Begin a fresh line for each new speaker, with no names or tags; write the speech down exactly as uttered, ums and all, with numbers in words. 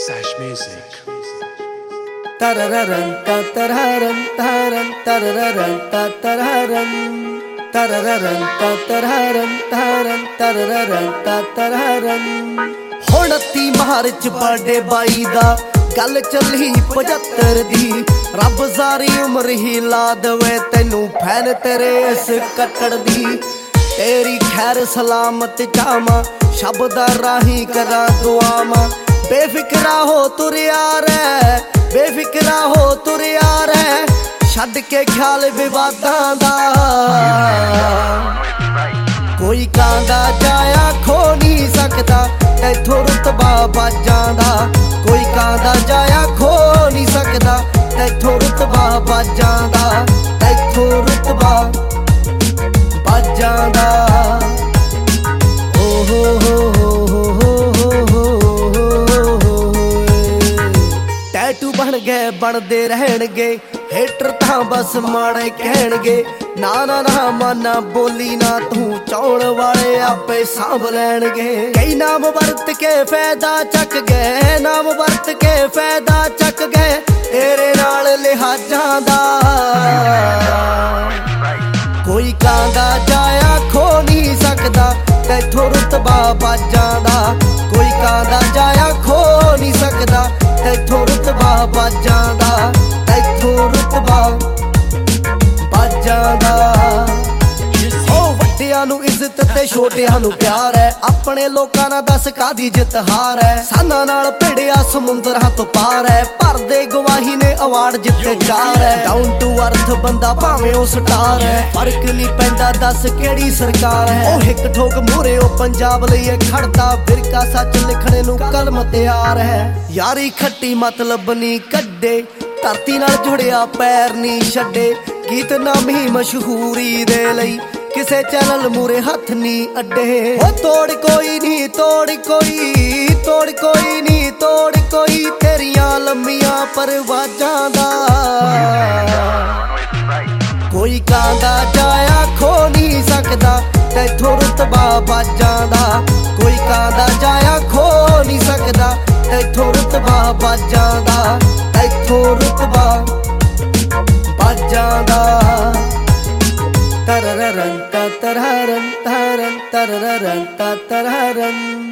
Sash Music.
Tarararan tatararan taran tarararan tatararan tarararan tatararan taran tarararan tatararan उनती मार्च birthday बाई दा गल चली पचहत्तर दी रब सारी उम्र ही ला दवे तेनू फैन तेरे इस कट्टड़ दी तेरी खैर सलामत चाहवां शब्द राही करा दुआवां बेफिक्रा हो तुरिया रे बेफिक्रा हो तुरिया रे छड्ड के ख्याल विवादां दा कोई कांदा जाया खो नहीं सकदा इथों रुतबा बाजां दा कोई कांदा जाया खो नहीं सकदा इथों रुतबा बाजां दा इथों रुतबा बाजां दा ओ हो हो हो हो टैटू बन गए बनदे रहणगे हेटर तां बस माड़े कहणगे ना ना ना माना बोली ना तू चौण वाले आपे सांभ लैणगे कई नाम वरत के फायदा चक गए नाम वरत के फायदा चक गए तेरे नाल लिहाजां दा कोई कांदा जाया खो नहीं सकदा तैथों रुतबा बाजां दा कोई कांदा जाया खो नहीं सकदा तैथों रुतबा बाजां दा तैथों रुतबा बाजां दा नू इज्जत ते छोटियां नू प्यार है अपने लोकां नाल दस कादी जित हार है साना नाल भिड़िया समुंदरां तो पार है भरदे गवाही ने अवार्ड जिते चार है डाउन टू अर्थ बंदा भावें ओ स्टार है फर्क नहीं पैंदा दस केड़ी सरकार है ओ हिक ठोक मूरे ओ पंजाब लईए खड़दा फिरका सच लिखने नू कलम तैयार है यारी खट्टी मतलब नहीं कड्डे धरती नाल जुड़िया पैर नहीं छड्डे गीत नामी मशहूरी दे लई किसे चैनल मूरे हथ नी अड्डे ओ तोड़ कोई नी तोड़ कोई तोड़ कोई नी तोड़ कोई तेरियां लम्मियां परवाजां दा कोई कांदा जाया खो नहीं सकदा तैथों रुतबा बाजां दा कोई कांदा जाया खो नहीं सकदा तैथों रुतबा बाजां दा तैथों रुतबा बाजां दा तरररन तरररन तरररन तरररन